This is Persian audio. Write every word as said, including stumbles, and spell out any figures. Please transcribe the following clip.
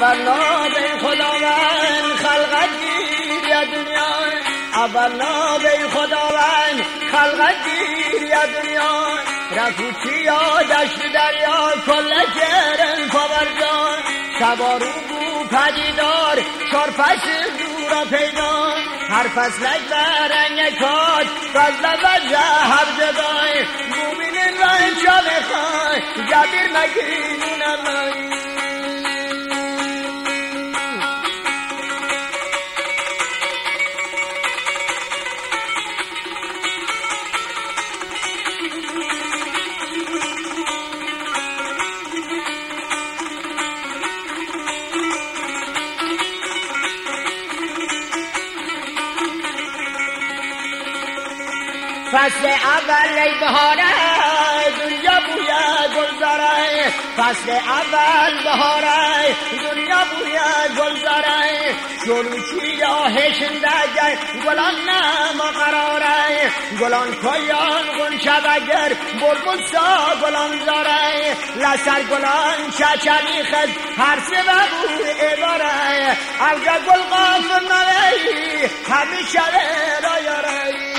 اولا به خداوند خلقت گیر یا دنیا اولا به خداوند خلقت گیر یا دنیا رفوچی یا دشت دریا کل کرن پاورجان سوارو بو پدیدار چار فصل دورا پیدا هر فصلک و رنگ کات فضل و جهر جدای مومین رنگ چا بخوای جبیر مگینونم فصل اول ای بهاره دنیا بویا گلزاره فصل اول بهاره دنیا بویا گلزاره شروچی یا هشندگه گلان نما قراره گلان کویان غنچه بگر بلبل سا گلان زاره لسر گلان چچلی خد هر سببو اداره اوگه گل قاف نوی همیشه را یاره